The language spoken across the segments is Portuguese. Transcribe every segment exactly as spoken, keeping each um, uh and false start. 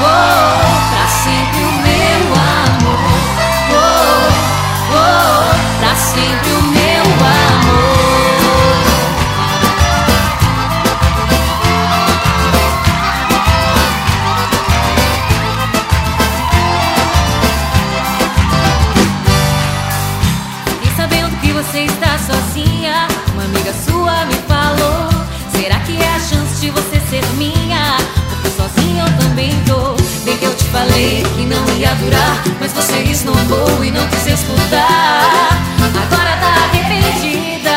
oh, pra sempre o meu amor, oh, oh, pra sempre o meu amor. Fiquei sabendo que você está sozinha, uma amiga sua me falou. Será que é a chance de você ser minha? Porque sozinha eu também tô. Bem que eu te falei que não ia durar, mas você esnobou e não quis escutar. Agora tá arrependida,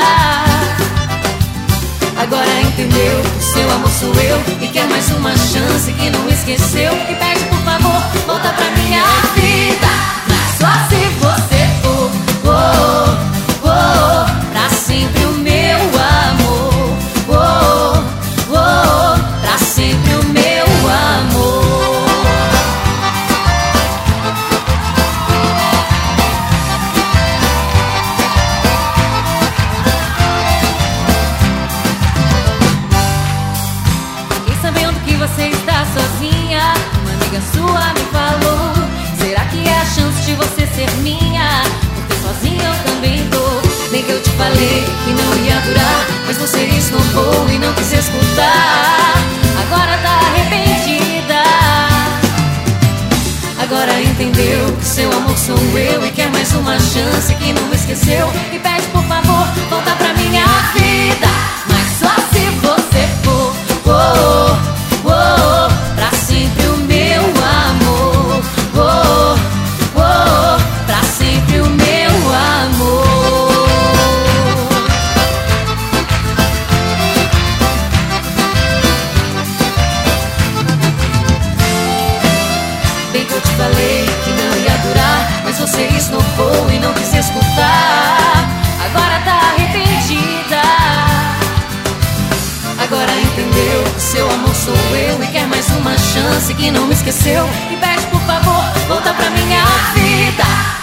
agora entendeu que o seu amor sou eu e quer mais uma chance que não esqueceu. E pede por favor, volta pra minha vida, mas só se você for, oh, oh, pra sempre o meu amor, oh, oh, pra sempre o meu amor. Fiquei sabendo que você está sozinha, uma amiga sua me falou. Será que é a chance de você ser minha? Porque sozinha eu também tô. Bem que eu te falei que não ia durar, mas você esnobou e não quis escutar. Agora tá arrependida, agora entendeu que seu amor sou eu e quer mais uma chance que não esqueceu. E pede por favor, volta pra minha vida, mas só se você for, oh, oh, pra sempre o meu amor, oh, oh, pra sempre o meu amor. Bem que eu te falei que não ia durar, mas você esnobou e não quis escutar. Agora tá arrependida, agora entendeu que seu amor sou eu e quer mais uma chance que não me esqueceu. E pede por favor, volta pra minha vida,